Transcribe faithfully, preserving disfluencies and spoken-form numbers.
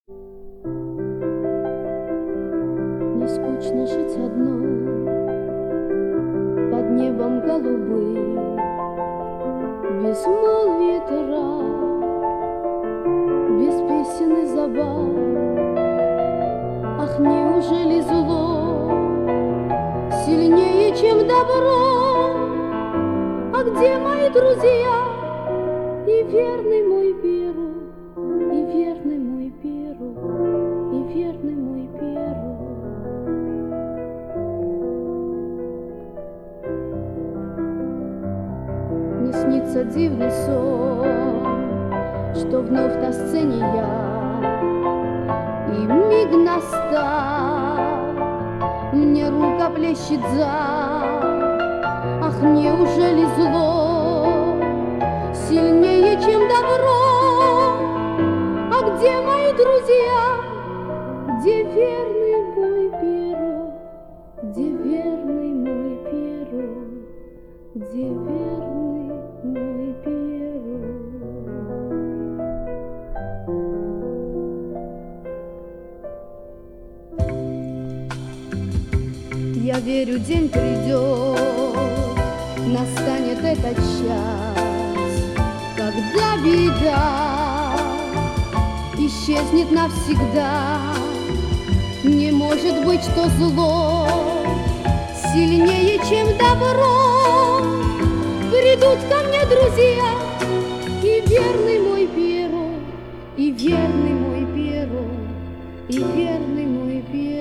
Не скучно жить одной под небом голубым, безмолвие трав, без песен и забав. Ах, неужели зло сильнее, чем добро? А где мои друзья и верный мой Перу, и верный мой Перу, и верный мой Перу? Мне снится дивный сон, что вновь на сцене я, и миг настал, мне рука плещет зал. Ах, неужели зло сильнее, чем добро? А где мои друзья, где верный мой Перу, где верный мой Перу, где верный мой Перу? Я верю, день придет, настанет этот час, когда беда исчезнет навсегда. Не может быть, что зло сильнее, чем добро. Придут ко мне друзья, и верный мой Перу, и верный мой Перу, и верный мой Перу.